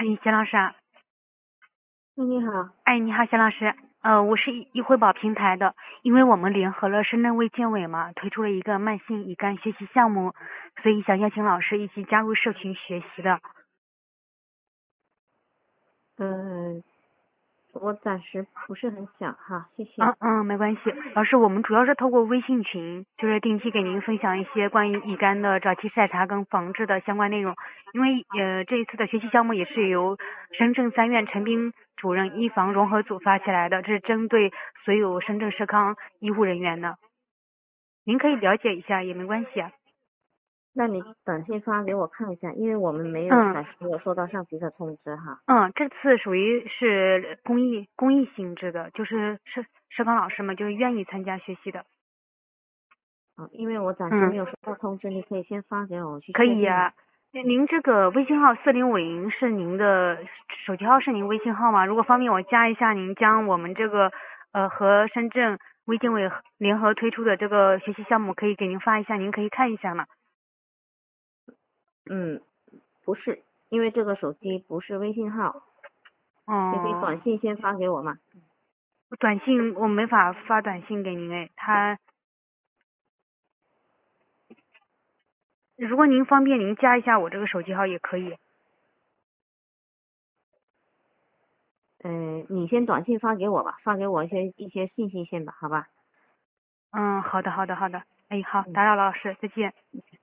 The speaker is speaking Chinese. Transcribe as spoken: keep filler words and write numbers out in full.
哎，钱老师啊。 哎，你好。 哎，你好，钱老师。呃，我是易惠宝平台的，因为我们联合了深圳卫健委嘛，推出了一个慢性乙肝学习项目，所以想邀请老师一起加入社群学习的。 嗯、我暂时不是很想哈，谢谢。 嗯嗯，没关系。老师，我们主要是透过微信群，就是定期给您分享一些关于乙肝的早期筛查跟防治的相关内容。因为呃这一次的学习项目也是由深圳三院陈斌主任医防融合组发起来的，这是针对所有深圳社康医护人员的。您可以了解一下也没关系啊。 那你短信发给我看一下，因为我们没有嗯暂时没有收到上级的通知哈。 嗯，这次属于是公益公益性质的，就是社社康老师们就是愿意参加学习的。 啊，因为我暂时嗯， 没有收到通知，你可以先发给我，我去确定。 可以呀、您这个微信号四零五零是您的手机号是您微信号吗？如果方便我加一下，您将我们这个呃和深圳卫健委联合推出的这个学习项目可以给您发一下，您可以看一下嘛。 嗯，不是，因为这个手机不是微信号，你可以哦、 短信先发给我嘛。 短信我没法发短信给您哎，他如果您方便您加一下我这个手机号也可以。 嗯、你先短信发给我吧，发给我一些一些信息先吧，好吧。 嗯，好的好的好的，哎好， 嗯。 打扰了老师，再见。